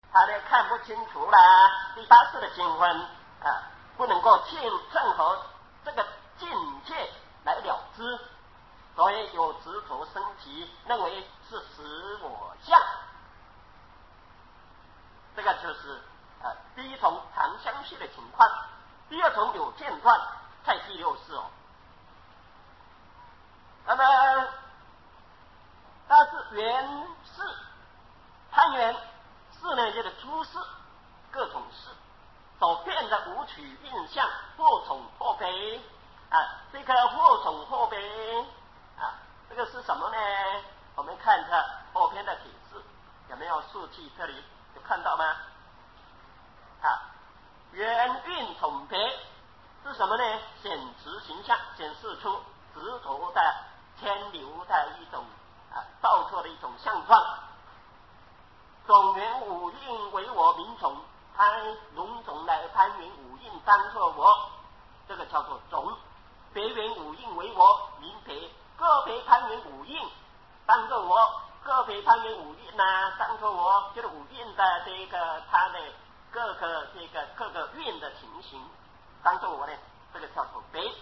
他呢看不清楚啦，第八世的经文不能够正合这个境界来了知，所以有执着升起，认为是实我相。这个就是第一种常相续的情况。第二种有间断，在第六世哦。那么但是缘事贪缘事呢，就是诸事各种事所变的五取印象，或重或悲这个或重或悲这个是什么呢？我们看一下后篇的体字，有没有竖记？这里有看到吗？缘运重别是什么呢？显执形象，显示出执着的牵流的一种造作的一种相状。种缘五蕴为我名种，贪种种来攀缘五蕴当作我，这个叫做种。别缘五蕴为我名别，个别攀缘五蕴当作我，个别攀缘五蕴当作我，就是五蕴的这个它的各个蕴的情形当作我呢，这个叫做别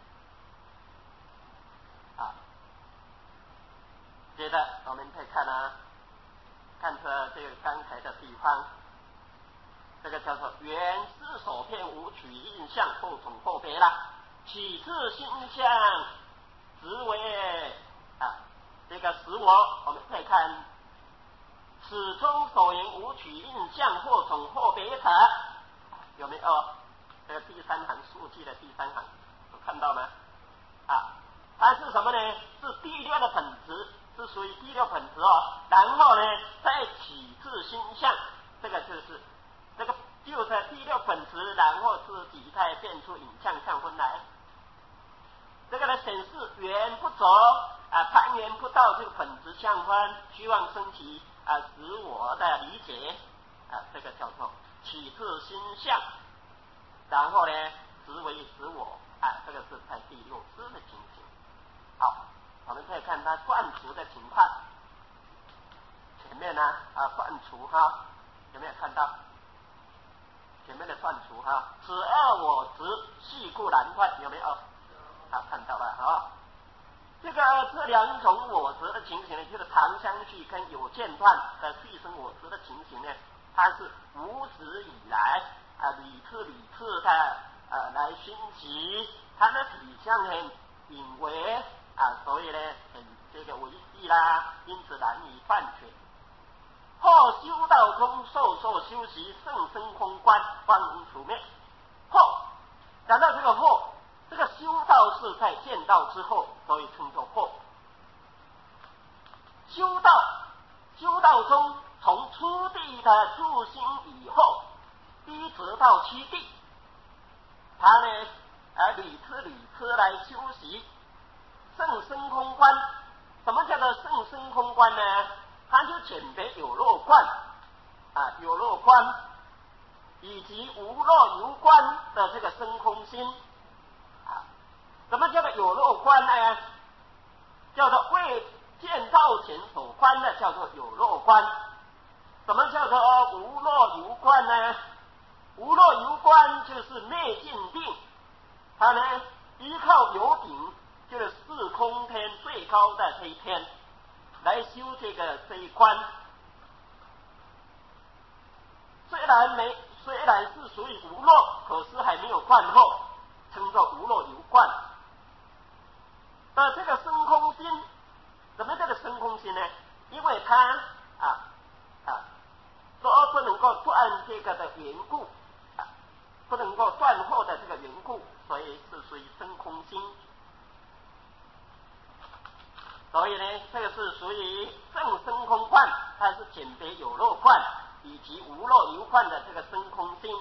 接着我们可以看出这个刚才的地方，这个叫做缘事所骗无取印象，或重或别啦。起自心相实为这个使我们可以看此中所言无取印象，或重或别者，有没有？这个第三行竖记的第三行有看到吗？它是什么呢？是第六的本质，是属于第六本质哦。然后呢，再起自心相，这个就是第六本质，然后自己再变出影像相分来。这个呢显示缘不着攀缘不到这个本质相分，希望升起使我的理解这个叫做起自心相，然后呢实为使我这个是在第六支的情形。好，我们可以看它断除的情况。前面呢断除有没有看到？前面的断除此二我执系故难断，有没有？看到了这两种我执的情形呢，就是常相续跟有间断的续生我执的情形呢，它是无始以来屡次的来熏习，它的体相呢引为所以呢这个违逆啦，因此难以断绝。后修道中受修习甚深空观，观无处灭。讲到这个后，这个修道是在见道之后，所以称作后。修道中从初地的住心以后，一直到七地，他呢屡次来修习甚深空观。什么叫做甚深空观呢？它就简别有漏观有漏观以及无漏有观的这个深空心什么叫做有漏观呢？叫做未见道前所观的叫做有漏观。什么叫做无漏有观呢？无漏有观就是灭尽定，它呢依靠有顶，就是四空天最高的这一天来修这一观。虽然是属于无漏，可是还没有断后，称作无漏有观。这个生空心，什么叫做生空心呢？因为它说不能够断这个的缘故不能够断后的这个缘故，所以是属于生空心。所以呢，这个是属于正生空观，它是简别有漏观以及无漏有观的这个生空心。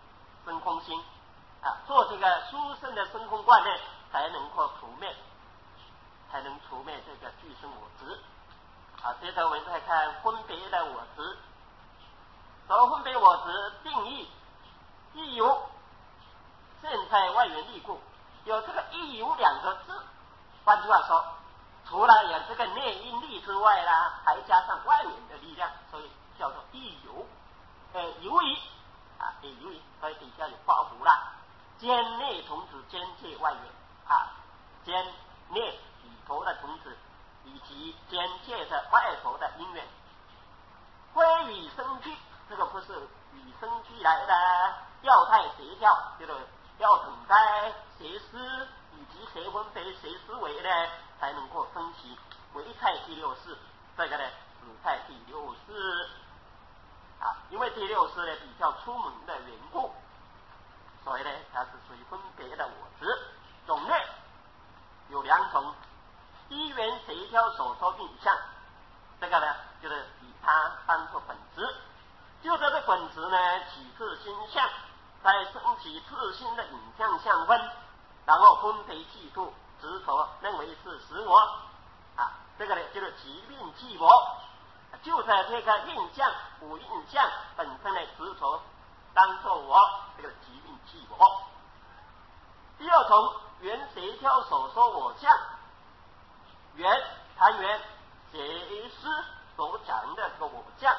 做这个殊胜的生空观呢，才能够除灭这个俱生我执。接着我们再看分别的我执。所分别我执定义亦有现在外缘力故，有这个亦有两个字，换句话说，除了有这个内因力之外啦，还加上外缘的力量，所以叫做亦有底下有包袱啦，间内童子间界外缘间内里头的童子以及间界的外头的因缘，归与生俱，这个不是与生俱来的要态协调，这个要等待邪思以及邪分别邪思维呢，才能够升起唯菜第六识，这个呢子菜第六识因为第六识呢比较出门的缘故，所以呢它是属于分别的我执。种类有两种，一元协调所说定相，这个呢就是以它当作本质，就这个本质呢起自心相，再升起自心的影像相分，然后分别嫉妒执着，认为是实我这个呢就是即命即我，就在这个印象五印象本身的执着当作我，这个即命即我。第二种缘协调所说我相，缘谈缘邪师所讲的这个我相，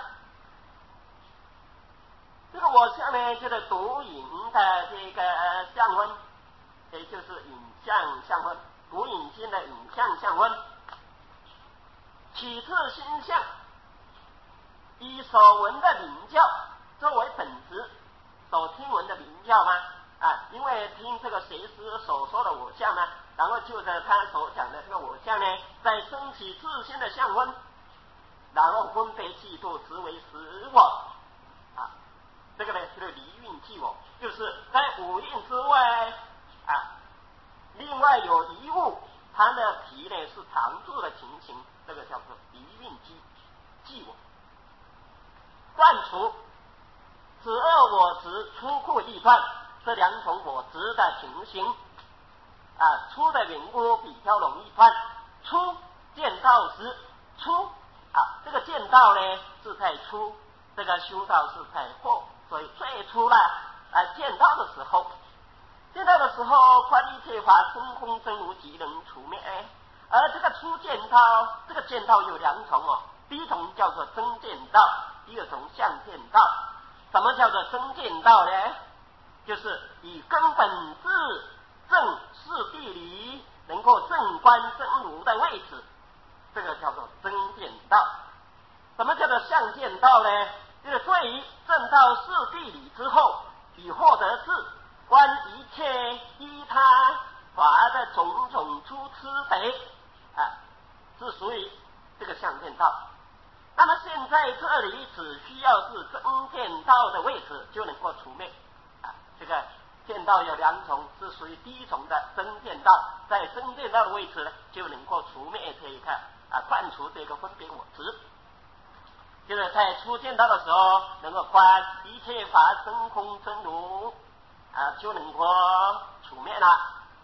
这个我相呢就是独影的这个相分，也就是影像相分，独影心的影像相分，起自心相，以所闻的名教作为本质，所听闻的名教吗？因为听这个邪师所说的我相呢，然后就着他所讲的这个我相呢，再升起自心的相分，然后分别嫉妒执为实我这个呢就是离蕴即我，就是在五蕴之外另外有一物，它的皮呢是常住的情形，这个叫做离蕴即我。断除此二我执出库易断，这两种我执的情形出的缘故比较容易断。出见道时，出这个见道呢是在出，这个修道是在后，所以最初呢见到的时候，观一切法真空真如即能除灭。而这个初见道，这个见道有两种第一种叫做真见道，第二种相见道。什么叫做真见道呢？就是以根本智正视地理能够正观真如的位置，这个叫做真见道。什么叫做相见道呢？就是对于正道视地理之后，以获得智观一切依他法的种种诸痴贼是属于这个相见道。那么现在这里只需要是真见道的位置就能够除灭这个见道有两种，是属于第一种的真见道，在真见道的位置呢就能够除灭这一个断除这个分别我执，就是在初见道的时候能够观一切法真空真如就能够除灭了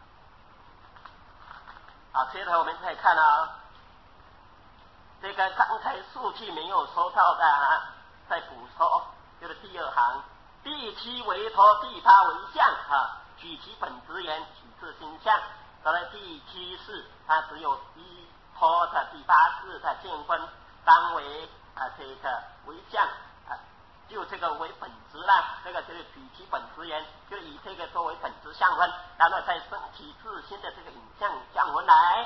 接着我们再看这个刚才数据没有说到的再补说，就是第二行第七为托，第八为相举其本质言，起自心相。到了第七世它只有依托的第八世的见分当为这个为相就这个为本质这个就是举其本质言，就以这个作为本质相分，然后再升起自心的这个影像相分来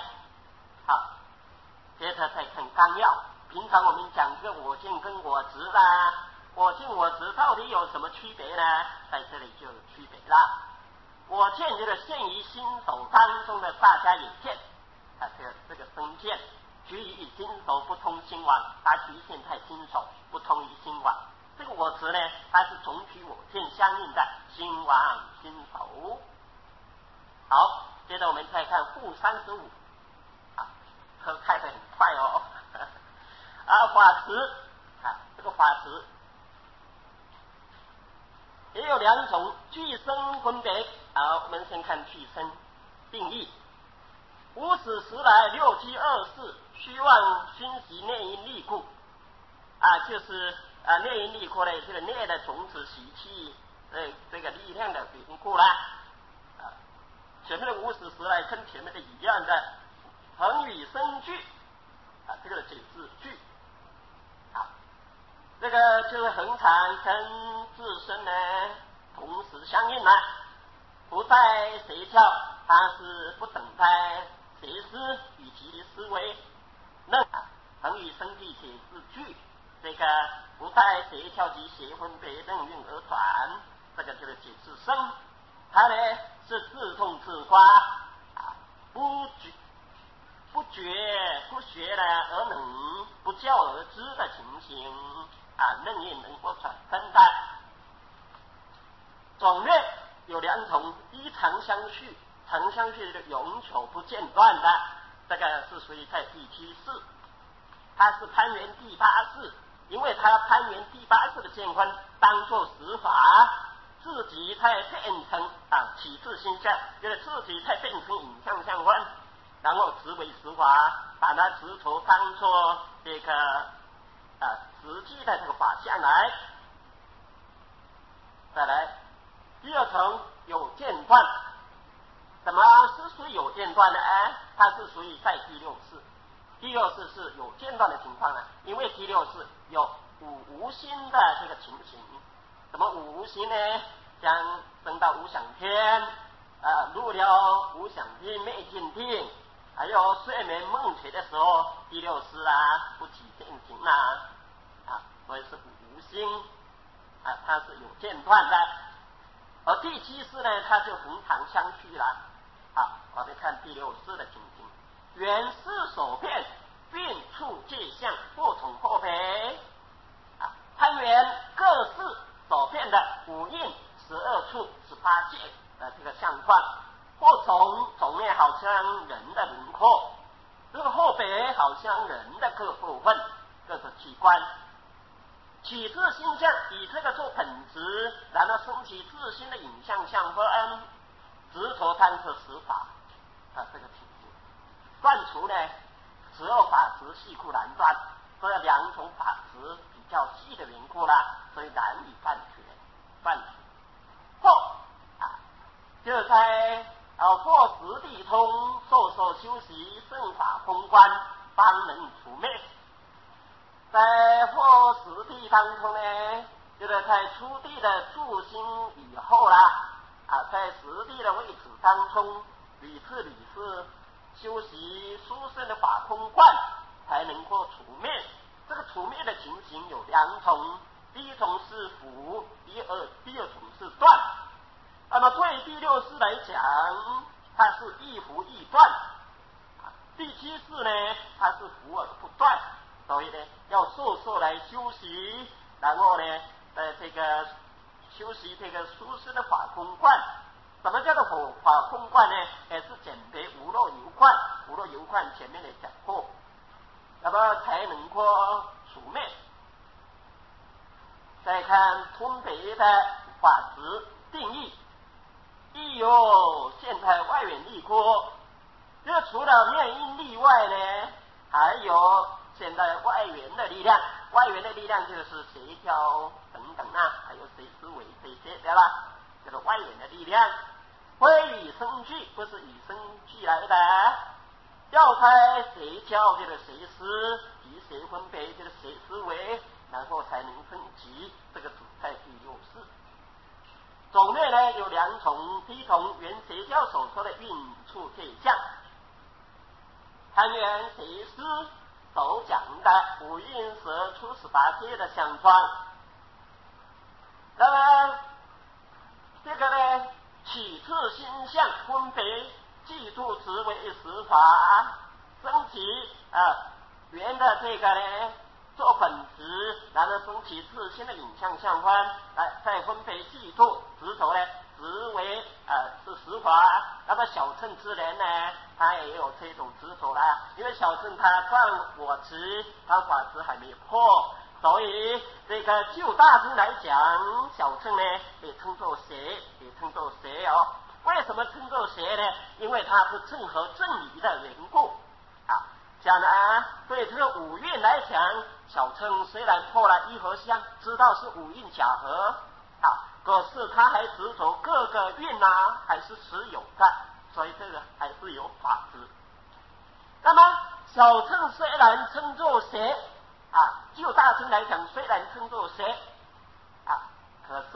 接着再看纲要。平常我们讲这个我见跟我执我见我执到底有什么区别呢？在这里就有区别了。我见就是现于心手当中的大家也见这个生见局于心手不通心王，它局限在心手不通于心王。这个我执呢，它是总取我见相应的心王心手。好，接着我们再看负35车开得很快法执这个法执也有两种，具生分别我们先看具生定义。无始时来六七二世，虚妄熏习内因力故就是内因力故呢，这个内的种子习气这个力量的缘故啦前面的无始时来跟前面的一样的恒与生俱这个解释俱这个就是恒常跟自身呢同同时相应了，不在邪教，它是不等待邪思以及思维，那恒与生地解释句，这个不在邪教及邪分别任运而转，这个就是解释生，它呢是自动自发不学了而能，不教而知的情形任运能够转分的。种类有两种，一常相续，常相续的永久不间断的，这个是属于在第7世，它是攀缘第8世，因为它攀缘第8世的见观当作实法，自己才变成起自心相，就是自己才变成影像相观，然后执为实法，把它执着当作这个实际的这个法相来。再来第二层有间断，怎么是属于有间断的？它是属于在第6世，第6世是有间断的情况呢，因为第6世有无心的这个情形。怎么无心呢？将升到无想天，入了无想天灭尽定，还有睡眠梦觉的时候，第6世不起现行所以是无心它是有间断的。而第7世呢，它就恒常相续了。我们看第6世的情形，原是所变，并处界相，或从或别攀缘各式所变的五蕴12处18界的这个相况，或种类好像人的轮廓，这个或别好像人的各部分各个器官，起自心相，以这个做本质，然后升起自心的影像相分，执着贪摄实法这个情形。断除呢12法执细库难断，这2种法执比较细的缘故啦，所以难以断绝。或就在或实地通，受修习圣法空观，方能除灭。在或实地当中呢，就是在初地的住心以后啦，在实地的位置当中，屡次修习殊胜的法空观，才能够除灭。这个除灭的情形有2种，第一种是伏，第二种是断。那么对第6世来讲，它是一伏一断，第7世呢，它是伏而不断，所以呢，要受来修习，然后呢，这个修习这个殊胜的法空观。什么叫做法空观呢？也是简别无漏有观，无漏有观前面也讲过，那么才能够除灭。再看分别的法执定义，亦有现在外缘力锅，这除了面因力外呢，还有现在外缘的力量。外缘的力量就是邪教等等还有邪思维这些对吧？这个外缘的力量，非与生俱，不是与生俱来的，要开邪教这个邪思及邪分别这个邪思维，然后才能升级。这个主在第6世。种类呢有2种，第一种原邪教所说的运处界相，攀缘邪思所讲的五蕴12处18界的相状。那么这个呢，起自心相分别，记住执为实法，升起原的这个呢做本质，然后升起自心的影像相观，再分别记住执着呢执为是实法。那么小乘之人呢，他也有这种执着啦，因为小乘他断我执，他法执还没有破，所以这个就大乘来讲，小乘呢也称作邪，也称作邪为什么称作邪呢？因为它是正合正理的缘故讲对这个五蕴来讲，小乘虽然破了一合相，知道是五蕴假合可是他还执着各个蕴还是实有的，所以这个还是有法执。那么小乘虽然称作邪就大乘来讲虽然称作邪可是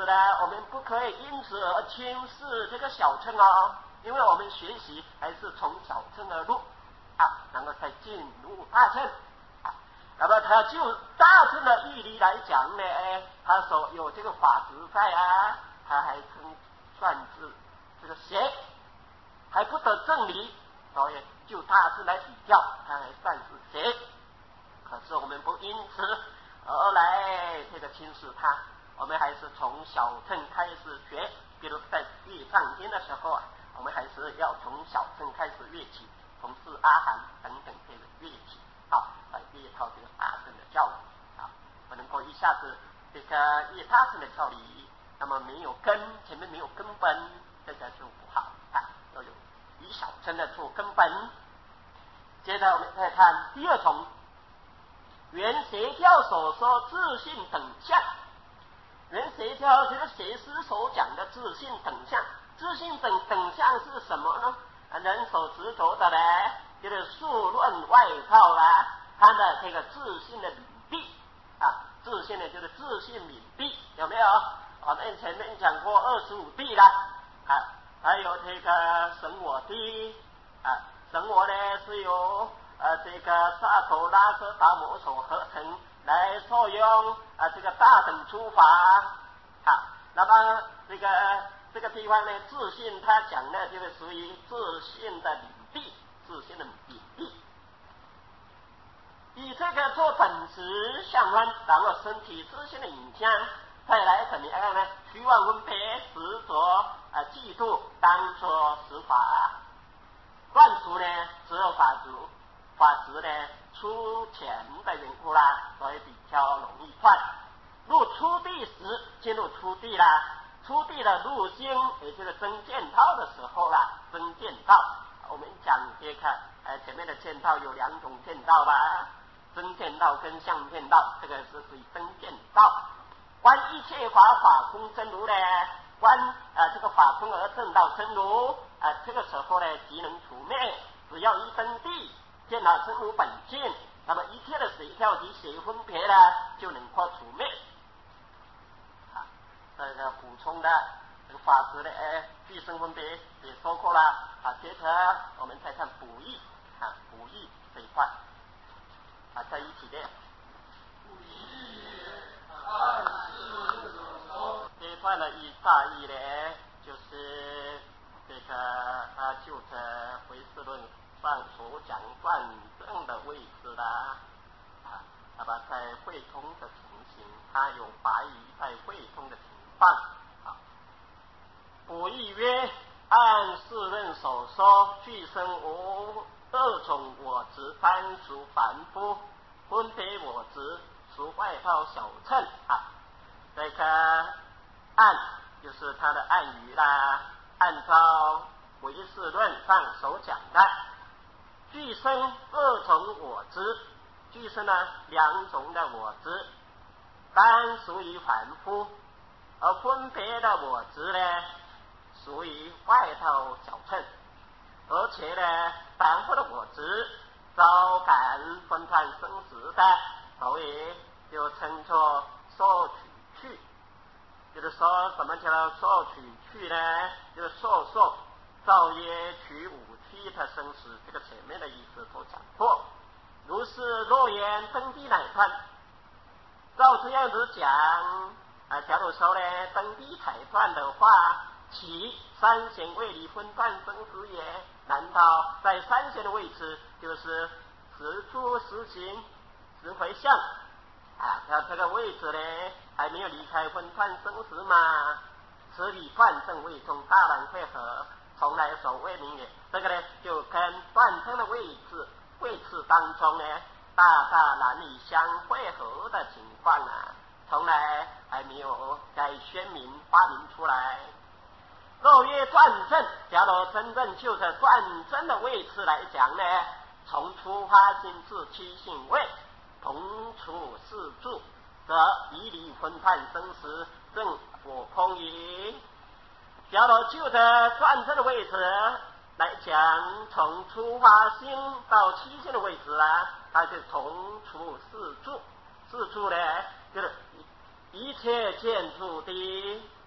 呢，我们不可以因此而轻视这个小乘哦，因为我们学习还是从小乘而入然后才进入大乘那么他就大乘的义理来讲呢，他说有这个法执在他还称算是这个邪，还不得正理，所以就大乘来比较，他还算是邪。可是我们不因此而来这个轻视他，我们还是从小乘开始学，比如在学上天的时候我们还是要从小乘开始学起，从四阿含等等这个学起来越套这个大乘的教理不能够一下子这个越大乘的教理，那么没有根，前面没有根本，这个就不好要有以小乘的做根本。接着我们再看第二种，原邪教所说自性等相。原邪教就是邪师所讲的自性等相，自性等相是什么呢？人所执着的呢，就是数论外套它的这个自性的领地自性呢就是自性领地，有没有？我们前面讲过25地啦还有这个神我地神我呢是由这个萨陀拉舍达摩所合成来作用这个大等诸法那么这个地方呢，自性他讲呢就是属于自性的领地，自性的领地，以这个做本质相分，然后身体自性的影像，再来怎么样呢？虚妄分别执着嫉妒当作实法，断除呢只有法执呢出浅的缘故所以比较容易断。入初地时进入初地初地的入心，也就是增见道的时候增见道我们讲这个前面的见道有2种见道增见道跟相见道，这个是属于增见道。观一切法空真如观这个法空而证到真如这个时候即能除灭，只要一登地见到真如本性，那么一切的邪教及邪分别就能够除灭这个补充的这个法执的俱生分别也说过了接着我们再看补益补益这一块在一起的这一块的大意就是这个就着唯识论上所讲断证的位置那么在会通的情形，它有白于在会通的情况补益曰：按世论所说，俱生无2种我执，单属凡夫，分别我执属外道小乘这个按就是它的暗语按照唯识论上所讲的，俱生2种我执，俱生2种的我执，单属于凡夫，而分别的我执属于外道小乘，而且凡夫的我执招感分断生死的，所以就称作受取去。就是说什么叫受取去就是受造业取五趣的生死，这个前面的意思都讲过。如是若言登地乃断，照这样子讲假如说登地才断的话，其三贤位理分断生死也？难道在三贤的位置就是实处实行实回向他这个位置还没有离开分断生死嘛？此理断证位中大难会合，从来所谓明也。这个就跟断证的位置当中大难以相会合的情况从来还没有该宣明发明出来。若曰断证，假如真正就着断证的位置来讲从出发心至七性位同处四住，则以理分判生死，正我空矣。假如就着断证的位置来讲，从出发心到七性的位置它就同处四住。四住就是一切建筑的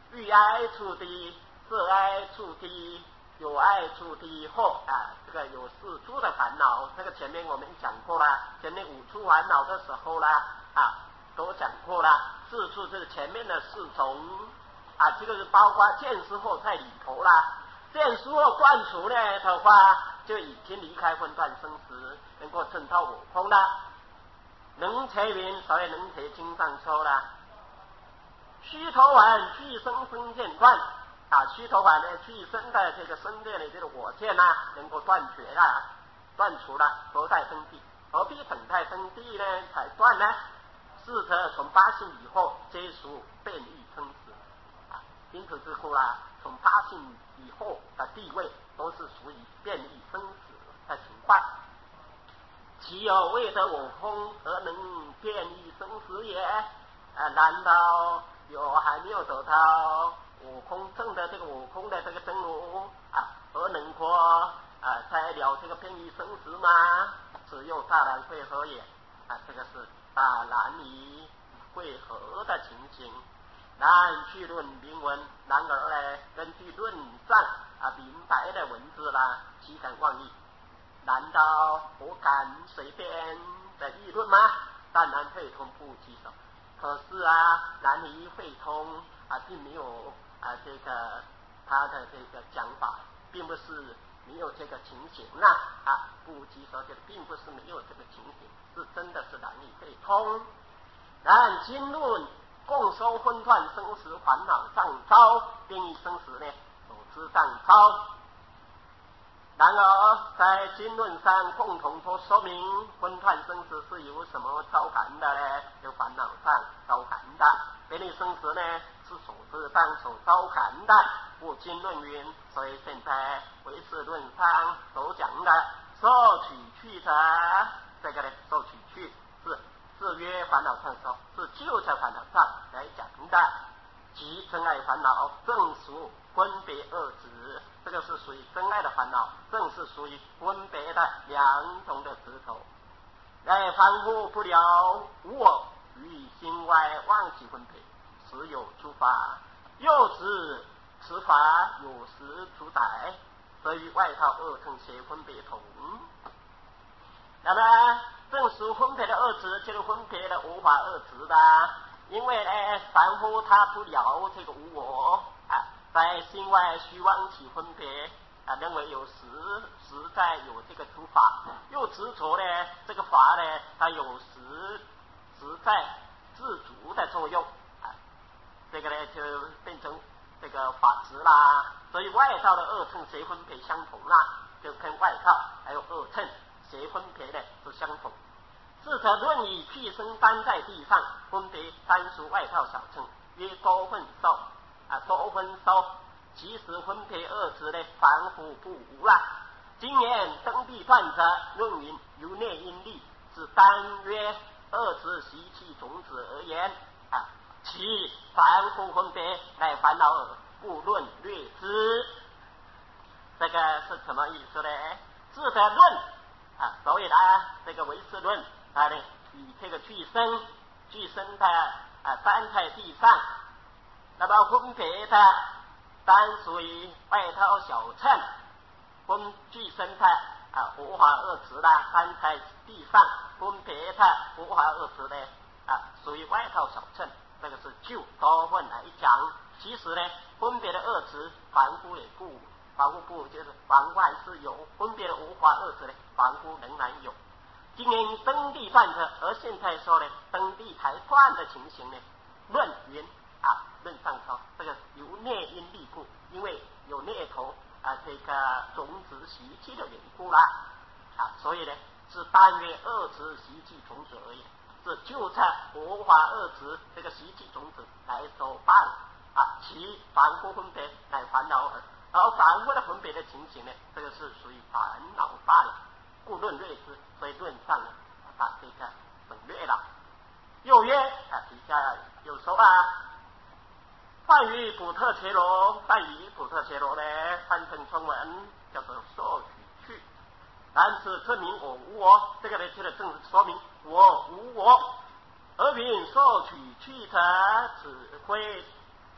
欲爱处敌，色爱处敌，有爱处敌后啊，这个有四处的烦恼，这个前面我们讲过了，前面五处烦恼的时候啦啊，都讲过了，四处是前面的四种啊，这个是包括见识惑在里头啦。见识惑断除呢的话，就已经离开分段生死，能够证到我空了。能切云，所谓能切经上说了，须陀洹具生生见断啊，须陀洹呢具生的这个生的这个我见啊，能够断绝了，断除了，何待登地？何必等待登地呢？才断呢？是则从八性以后，皆属变异生死啊，因此之故啦，从八性以后的地位都是属于变异生死的情况。其有未得我空而能变异生死也？难道有还没有得到我空证的这个我空的这个真如啊，而能够才了这个变异生死吗？只有大难会合也啊，这个是大难以会合的情形。然据论明文，然而呢，根据论上明白的文字啦，岂敢妄议？难道我敢随便的议论吗？当然会通不棘手。可是难以会通并没有这个他的这个讲法，并不是没有这个情形不棘手，这个并不是没有这个情形，是真的是难以会通。然经论共收分段生死烦恼上招，变异生死呢，所知上招。然而在经论上共同都说明分段生死是由什么招感的呢？由烦恼上招感的。变异生死呢，是所知上所招感的。故经论云，所以现在唯识论上所讲的受取去者，这个呢，受取去是制约烦恼上说，是就在烦恼上来讲的。即真爱烦恼正属分别二执，这个是属于真爱的烦恼，正是属于分别的两种的执头。来反复不了无我与心外忘记分别，时有诸法，又指此法有时主宰，则与外道二乘邪分别同。那么正属分别的二执，就是分别的无法二执的。因为呢，凡夫他不了这个无我在心外虚妄起分别认为有实在有这个诸法，又执着呢这个法呢，它有实在自主的作用这个呢就变成这个法执啦。所以外道的二乘邪分别相同啦，就跟外道还有二乘邪分别呢是相同。是则论以譬生单在地上，分别单属外道小乘，曰多分受多分受，其实分别二执呢，凡夫不无啦。今言登地断者，论云由内因力，是单约二执习气种子而言其凡夫分别乃烦恼耳，不论略知。这个是什么意思呢？是则论所谓的这个唯识论以这个具身的单在地上，那么分别的单属于外道小乘，分具身的无法二执的单在地上，分别的无法二执的属于外道小乘。这个是就多分来讲，其实呢，分别的二执凡夫也不，凡夫不就是凡万是有，分别的无法二执呢，凡夫仍然有。今年登地断者，而现在说呢，登地才断的情形呢，论云论上说，这个由内因力故，因为有内头这个种子习气的缘故啦所以呢是单约二执习气种子而已，是就在无法二执这个习气种子来所办其凡夫分别乃烦恼耳，而凡夫的分别的情形呢，这个是属于烦恼罢了。故论略知，所以论上把这个省略了。又曰底下又说梵语补特伽罗，梵语补特伽罗呢，翻成中文叫做受取去。但此证明我无我，这个呢就正式说明我无我。而云受取去者，此非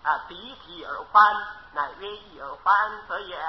敌体而欢，乃曰义而欢者也。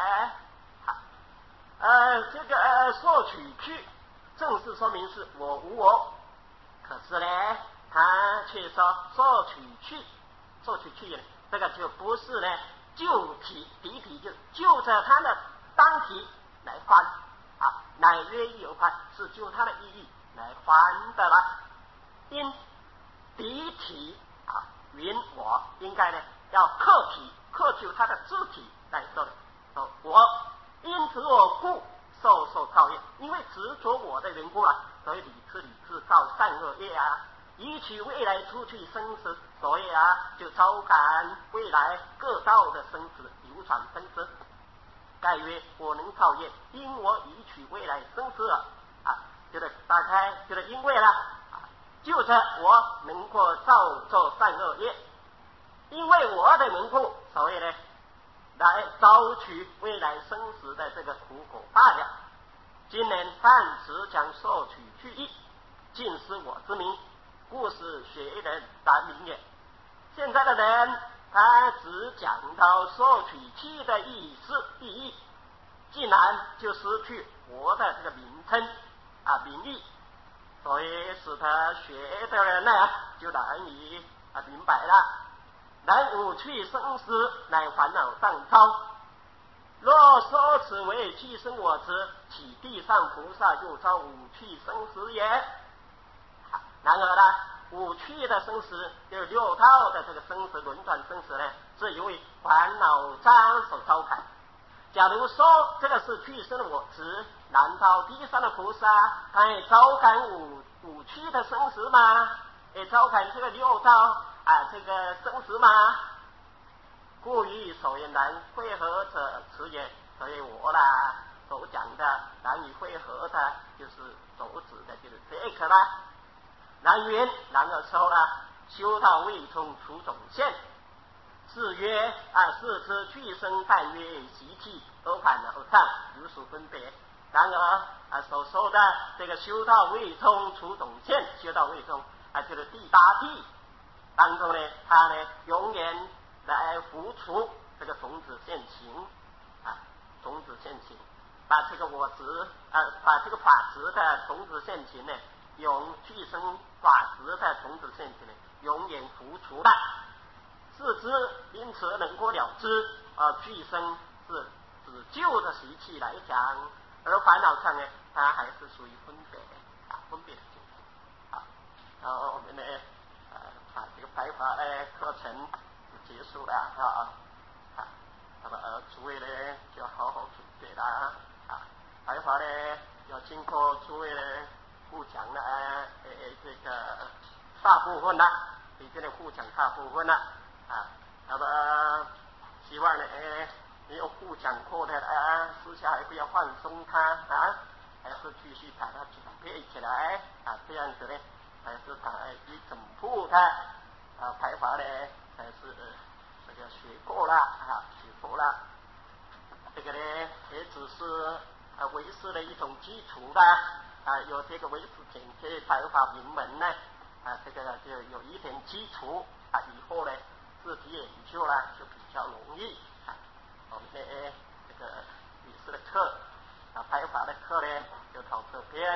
这个索取去，正是说明是我无我，可是呢，他却说索取去呢，这个就不是呢就体敌体，就着他的当体来还乃曰义而还，是就他的意义来还的了。因敌体云我应该呢要克就他的肢体来说的，我因此我故受造业，因为执着我的缘故所以理智造善恶业以取未来出去生死，所以就招感未来各道的生死流转生死。盖曰我能造业，因我以取未来生死就是打开，就是因为就是我能够造作善恶业，因为我的缘故，所以呢来招取未来生死的这个苦果罢了。今年暂时将受取去意，尽失我之名，故是学人难明也。现在的人他只讲到受取去的意义，竟然就失去我的这个名称名义，所以使他学的人呢就难以明白了。然五趣生死乃烦恼上招，若说此为去生我执，岂地上菩萨又招五趣生死也？然而呢，五趣的生死，就是六道的这个生死轮转生死呢，是由于烦恼障所招感。假如说这个是去生的我执，难道地上的菩萨他也招感五趣的生死吗？也招感这个六道这个生死吗？故于所言难会合者此也。所以我所讲的难以会合的，就是所指的就是这个啦。然而说修道未从除种现，是曰是之去生但曰习气而反而上，有所分别。然而所说的这个修道未从除种现，修道未从就是第八地当中呢，他呢永远来付出这个种子现行种子现行，把这个我执把这个法执的种子现行呢，用去生法执的种子现行呢，永远付出了。是之，因此能够了知去生是指旧的习气来讲，而烦恼上呢，它还是属于分别的情况我们呢把这个白法的课程结束了那么诸位呢就要好好准备了白法呢要经过诸位呢互讲这个大部分已经互讲大部分了那么希望呢没有互讲过的私下还不要放松它还是继续把它准备起来这样子呢还是把一整部的排法呢还是这个学过了这个呢也只是唯识的一种基础有这个唯识简介排法明门呢这个就有一点基础以后呢自己研究了就比较容易我们的这个唯识的课排法的课呢就到这边。